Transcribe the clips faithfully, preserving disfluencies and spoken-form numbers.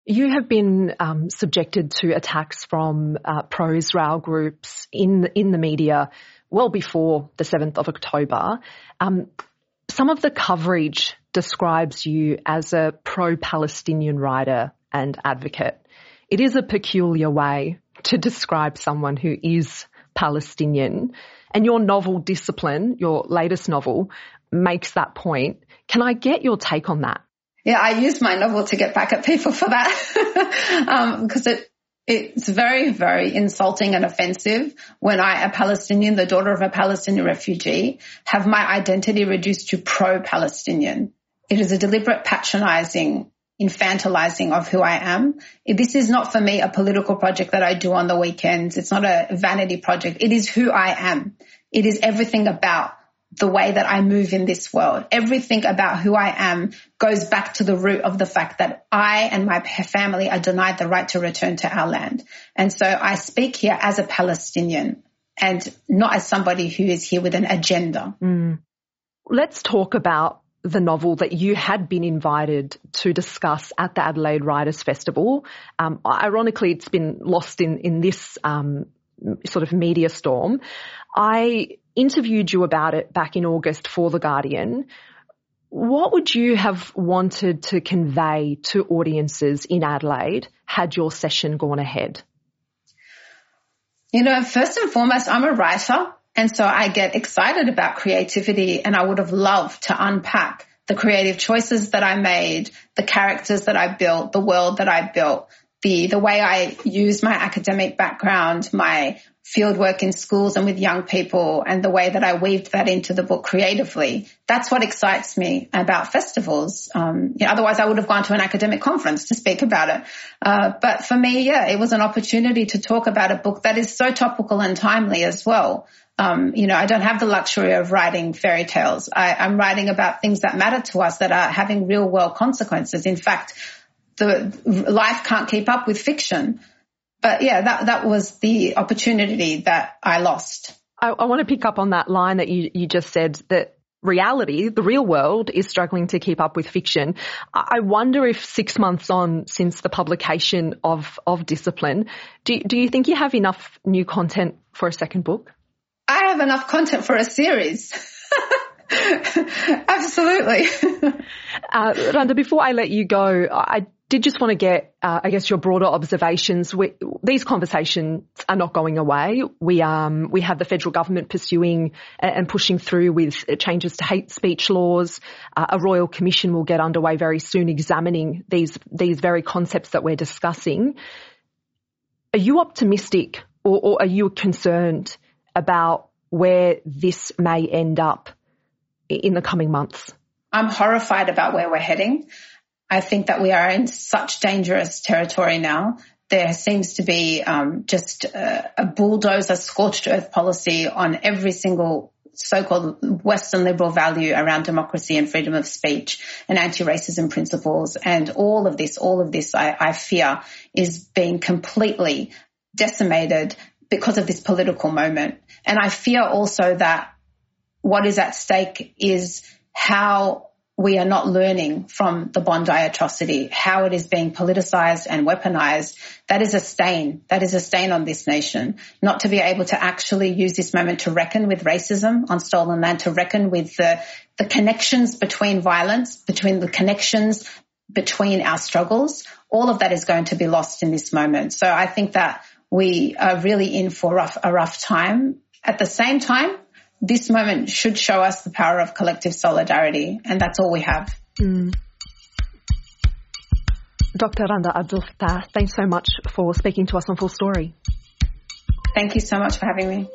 You have been um, subjected to attacks from uh, pro-Israel groups in in the media well before the seventh of October. Um, some of the coverage describes you as a pro-Palestinian writer and advocate. It is a peculiar way to describe someone who is Palestinian, and your novel Discipline, your latest novel, makes that point. Can I get your take on that? Yeah, I used my novel to get back at people for that um, because it it's very, very insulting and offensive when I, a Palestinian, the daughter of a Palestinian refugee, have my identity reduced to pro-Palestinian. It is a deliberate patronizing, infantilizing of who I am. This is not for me a political project that I do on the weekends. It's not a vanity project. It is who I am. It is everything about the way that I move in this world. Everything about who I am goes back to the root of the fact that I and my family are denied the right to return to our land. And so I speak here as a Palestinian and not as somebody who is here with an agenda. Mm. Let's talk about the novel that you had been invited to discuss at the Adelaide Writers' Festival. Um, ironically, it's been lost in, in this um, sort of media storm. I interviewed you about it back in August for The Guardian. What would you have wanted to convey to audiences in Adelaide had your session gone ahead? You know, first and foremost, I'm a writer, and so I get excited about creativity, and I would have loved to unpack the creative choices that I made, the characters that I built, the world that I built, the the way I use my academic background, my field work in schools and with young people, and the way that I weaved that into the book creatively. That's what excites me about festivals. Um, you know, otherwise I would have gone to an academic conference to speak about it. Uh, but for me, yeah, it was an opportunity to talk about a book that is so topical and timely as well. Um, you know, I don't have the luxury of writing fairy tales. I, I'm writing about things that matter to us that are having real world consequences. In fact, the life can't keep up with fiction. But yeah, that, that was the opportunity that I lost. I, I want to pick up on that line that you, you just said, that reality, the real world, is struggling to keep up with fiction. I wonder if six months on since the publication of, of Discipline, do, do you think you have enough new content for a second book? I have enough content for a series. Absolutely. uh, Randa, before I let you go, I did just want to get, uh, I guess, your broader observations. We, these conversations are not going away. We um we have the federal government pursuing and pushing through with changes to hate speech laws. Uh, a royal commission will get underway very soon, examining these these very concepts that we're discussing. Are you optimistic, or, or are you concerned about where this may end up in the coming months? I'm horrified about where we're heading. I think that we are in such dangerous territory now. There seems to be um, just a, a bulldozer, scorched earth policy on every single so-called Western liberal value around democracy and freedom of speech and anti-racism principles. And all of this, all of this, I, I fear, is being completely decimated because of this political moment. And I fear also that what is at stake is how we are not learning from the Bondi atrocity, how it is being politicized and weaponized. That is a stain. That is a stain on this nation. Not to be able to actually use this moment to reckon with racism on stolen land, to reckon with the, the connections between violence, between the connections between our struggles. All of that is going to be lost in this moment. So I think that we are really in for rough, a rough time. At the same time, this moment should show us the power of collective solidarity, and that's all we have. Mm. Doctor Randa Abdel Fattah, thanks so much for speaking to us on Full Story. Thank you so much for having me.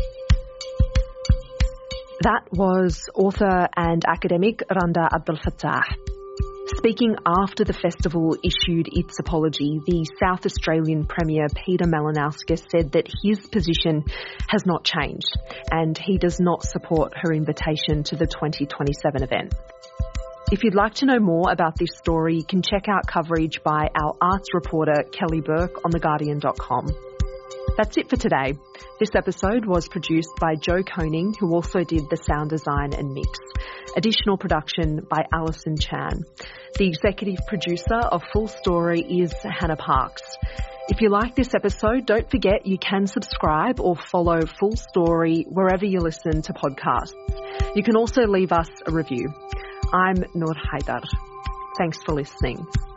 That was author and academic Randa Abdel Fattah. Speaking after the festival issued its apology, the South Australian Premier Peter Malinauskas said that his position has not changed and he does not support her invitation to the twenty twenty-seven event. If you'd like to know more about this story, you can check out coverage by our arts reporter Kelly Burke on the guardian dot com. That's it for today. This episode was produced by Joe Koning, who also did the sound design and mix. Additional production by Alison Chan. The executive producer of Full Story is Hannah Parks. If you like this episode, don't forget you can subscribe or follow Full Story wherever you listen to podcasts. You can also leave us a review. I'm Noor Haidar. Thanks for listening.